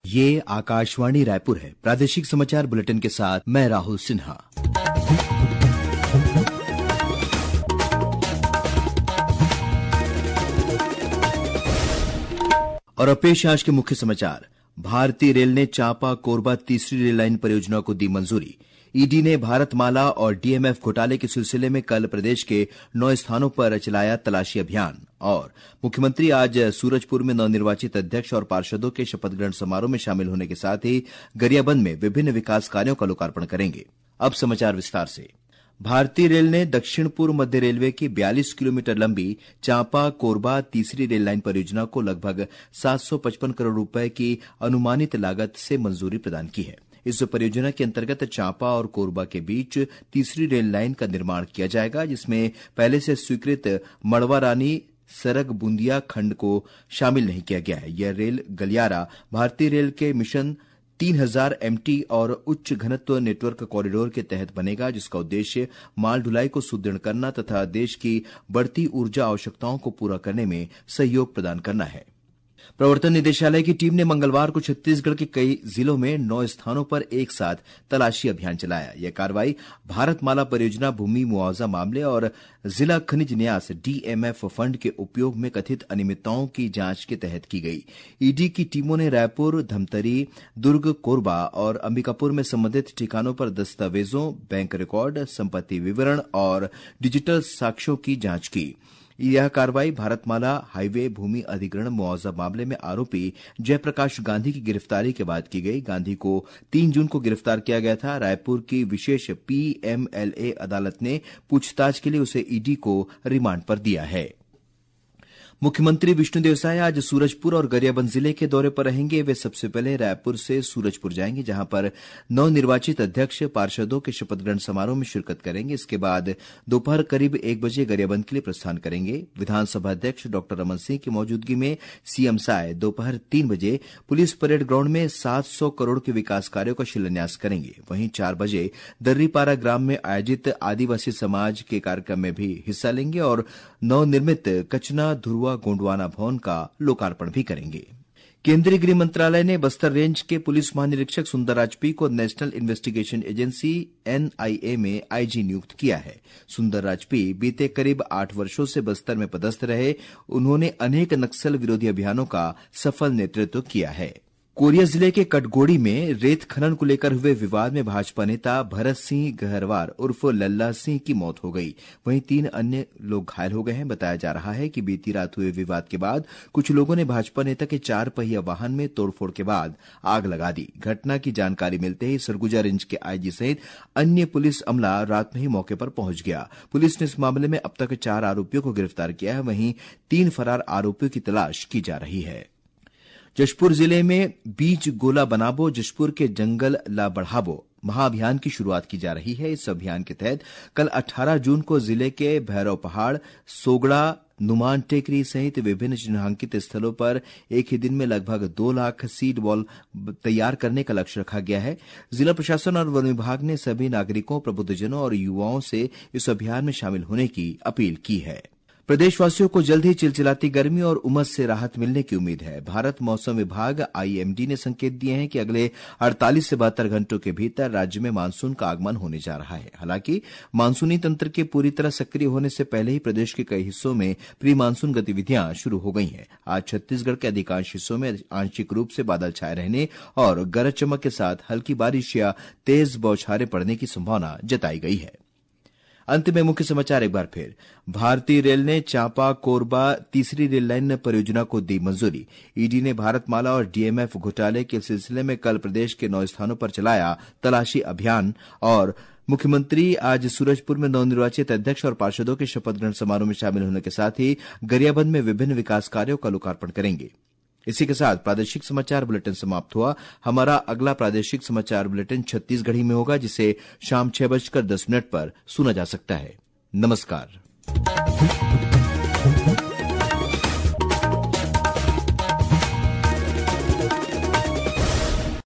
ये आकाशवाणी रायपुर है। प्रादेशिक समाचार बुलेटिन के साथ मैं राहुल सिन्हा। और अब पेश आज के मुख्य समाचार। भारतीय रेल ने चांपा कोरबा तीसरी रेल लाइन परियोजना को दी मंजूरी। ईडी ने भारतमाला और डीएमएफ घोटाले के सिलसिले में कल प्रदेश के 9 स्थानों पर चलाया तलाशी अभियान। और मुख्यमंत्री आज सूरजपुर में नवनिर्वाचित अध्यक्ष और पार्षदों के शपथ ग्रहण समारोह में शामिल होने के साथ ही गरियाबंद में विभिन्न विकास कार्यों का लोकार्पण करेंगे। अब समाचार विस्तार से। भारतीय रेल ने दक्षिण पूर्व मध्य रेलवे की 42 किलोमीटर लंबी चांपा कोरबा तीसरी रेल लाइन परियोजना को लगभग 755 करोड़ रुपए की अनुमानित लागत से मंजूरी प्रदान की है। इस परियोजना के अंतर्गत चांपा और कोरबा के बीच तीसरी रेल लाइन का निर्माण किया जाएगा, जिसमें पहले से स्वीकृत मड़वा रानी सरग बूंदिया खंड को शामिल नहीं किया गया है। यह रेल गलियारा भारतीय रेल के मिशन 3000 एमटी और उच्च घनत्व नेटवर्क कॉरिडोर के तहत बनेगा, जिसका उद्देश्य माल ढुलाई को सुदृढ़ करना तथा देश की बढ़ती ऊर्जा आवश्यकताओं को पूरा करने में सहयोग प्रदान करना है। प्रवर्तन निदेशालय की टीम ने मंगलवार को छत्तीसगढ़ के कई जिलों में 9 स्थानों पर एक साथ तलाशी अभियान चलाया। यह कार्रवाई भारतमाला परियोजना भूमि मुआवजा मामले और जिला खनिज न्यास डीएमएफ फंड के उपयोग में कथित अनियमितताओं की जांच के तहत की गई। ईडी की टीमों ने रायपुर, धमतरी, दुर्ग, कोरबा और अंबिकापुर में संबंधित ठिकानों पर दस्तावेजों, बैंक रिकॉर्ड, संपत्ति विवरण और डिजिटल साक्ष्यों की जांच की। यह कार्रवाई भारतमाला हाईवे भूमि अधिग्रहण मुआवजा मामले में आरोपी जयप्रकाश गांधी की गिरफ्तारी के बाद की गई। गांधी को 3 जून को गिरफ्तार किया गया था। रायपुर की विशेष पीएमएलए अदालत ने पूछताछ के लिए उसे ईडी को रिमांड पर दिया है। मुख्यमंत्री विष्णुदेव साय आज सूरजपुर और गरियाबंद जिले के दौरे पर रहेंगे। वे सबसे पहले रायपुर से सूरजपुर जाएंगे, जहां पर नवनिर्वाचित अध्यक्ष पार्षदों के शपथ ग्रहण समारोह में शिरकत करेंगे। इसके बाद दोपहर करीब 1 बजे गरियाबंद के लिए प्रस्थान करेंगे। विधानसभा अध्यक्ष डॉ रमन सिंह की मौजूदगी में सीएम साय दोपहर 3 बजे पुलिस परेड ग्राउंड में 700 करोड़ के विकास कार्यों का शिलान्यास करेंगे। वहीं 4 बजे दर्रीपारा ग्राम में आयोजित आदिवासी समाज के कार्यक्रम में भी हिस्सा लेंगे और नवनिर्मित कचना धुरवा गोंडवाना भवन का लोकार्पण भी करेंगे। केंद्रीय गृह मंत्रालय ने बस्तर रेंज के पुलिस महानिरीक्षक सुंदरराज पी को नेशनल इन्वेस्टिगेशन एजेंसी एनआईए में आईजी नियुक्त किया है। सुंदरराज पी बीते करीब 8 वर्षों से बस्तर में पदस्थ रहे। उन्होंने अनेक नक्सल विरोधी अभियानों का सफल नेतृत्व किया है। कोरिया जिले के कटगोड़ी में रेत खनन को लेकर हुए विवाद में भाजपा नेता भरत सिंह गहरवार उर्फ लल्ला सिंह की मौत हो गई। वहीं 3 अन्य लोग घायल हो गए हैं। बताया जा रहा है कि बीती रात हुए विवाद के बाद कुछ लोगों ने भाजपा नेता के 4 पहिया वाहन में तोड़फोड़ के बाद आग लगा दी। घटना की जानकारी मिलते ही सरगुजा रेंज के आईजी सहित अन्य पुलिस अमला रात में ही मौके पर पहुंच गया। पुलिस ने इस मामले में अब तक 4 आरोपियों को गिरफ्तार किया है। वहीं 3 फरार आरोपियों की तलाश की जा रही है। जशपुर जिले में बीज गोला बनाबो, जशपुर के जंगल ला बढ़ाबो महाअभियान की शुरुआत की जा रही है। इस अभियान के तहत कल 18 जून को जिले के भैरव पहाड़, सोगड़ा, नुमान टेकरी सहित विभिन्न चिन्हांकित स्थलों पर एक ही दिन में लगभग 2 लाख सीड बॉल तैयार करने का लक्ष्य रखा गया है। जिला प्रशासन और वन विभाग ने सभी नागरिकों, प्रबुद्धजनों और युवाओं से इस अभियान में शामिल होने की अपील की है। प्रदेशवासियों को जल्द ही चिलचिलाती गर्मी और उमस से राहत मिलने की उम्मीद है। भारत मौसम विभाग आईएमडी ने संकेत दिए हैं कि अगले 48 से 72 घंटों के भीतर राज्य में मानसून का आगमन होने जा रहा है। हालांकि मानसूनी तंत्र के पूरी तरह सक्रिय होने से पहले ही प्रदेश के कई हिस्सों में प्री मानसून गतिविधियां शुरू हो गई हैं। आज छत्तीसगढ़ के अधिकांश हिस्सों में आंशिक रूप से बादल छाए रहने और गरज चमक के साथ हल्की बारिश या तेज बौछारें पड़ने की संभावना जताई गई है। अंत में मुख्य समाचार एक बार फिर। भारतीय रेल ने चांपा कोरबा तीसरी रेल लाइन परियोजना को दी मंजूरी। ईडी ने भारतमाला और डीएमएफ घोटाले के सिलसिले में कल प्रदेश के 9 स्थानों पर चलाया तलाशी अभियान। और मुख्यमंत्री आज सूरजपुर में नवनिर्वाचित अध्यक्ष और पार्षदों के शपथ ग्रहण समारोह में शामिल होने के साथ ही गरियाबंद में विभिन्न विकास कार्यों का लोकार्पण करेंगे। इसी के साथ प्रादेशिक समाचार बुलेटिन समाप्त हुआ। हमारा अगला प्रादेशिक समाचार बुलेटिन छत्तीसगढ़ी में होगा, जिसे शाम 6:10 पर सुना जा सकता है। नमस्कार।